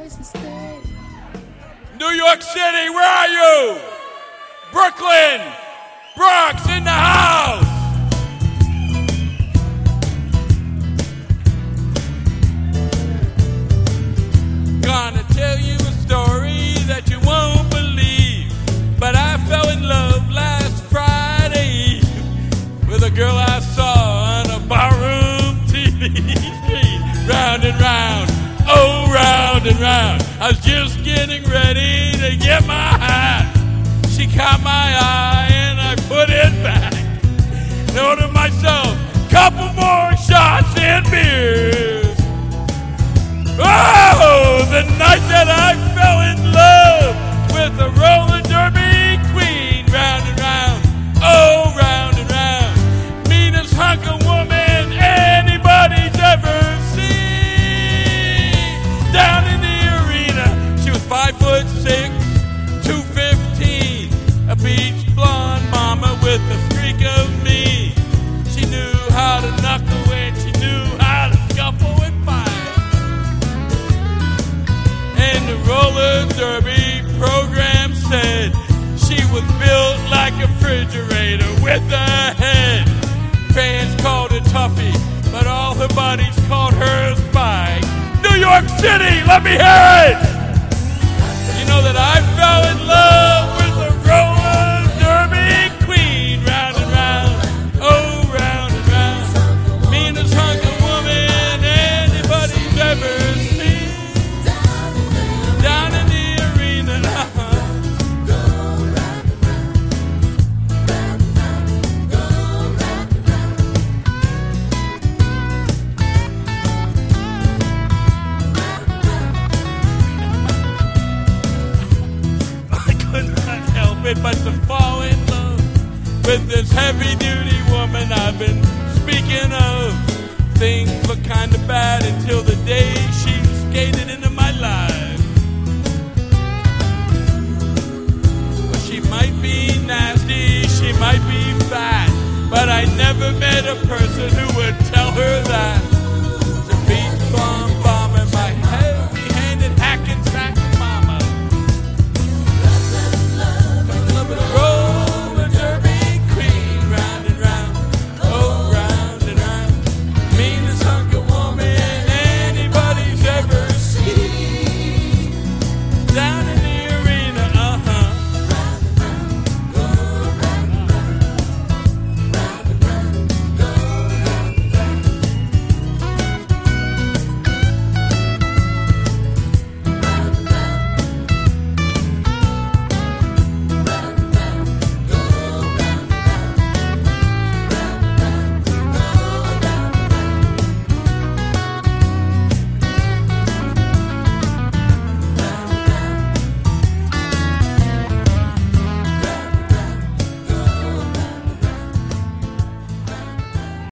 place to stay. New York City, where are you? Brooklyn, Bronx in the house. Gonna tell you a story that you won't believe, but I fell in love last Friday with a girl I saw on a barroom TV screen. Round and round, oh round and round. I was just getting ready to get my hat. She caught my eye and I put it back. Know to myself, couple more shots and beers. Oh, the night that I fell in love with a roller derby queen. Round and round, oh round and round. Meanest hunk of woman anybody's ever seen. Down in the arena, she was 5'6", 215. A beach blonde mama with a streak of me. She knew how to knuckle and she knew how to scuffle and fight. And the roller derby program said she was built like a refrigerator with a head. Fans called her Tuffy, but all her buddies called her Spike. New York City, let me hear it! You know that I fell in love with a roller derby queen. Round and round, oh round and round. Meanest hunk of woman anybody's ever seen. Down in the arena. I could not help it but to fall in love with this heavy-duty woman I've been speaking of. Things look kind of bad until the day she skated into my life. She might be nasty, she might be fat, but I never met a person who would tell her that.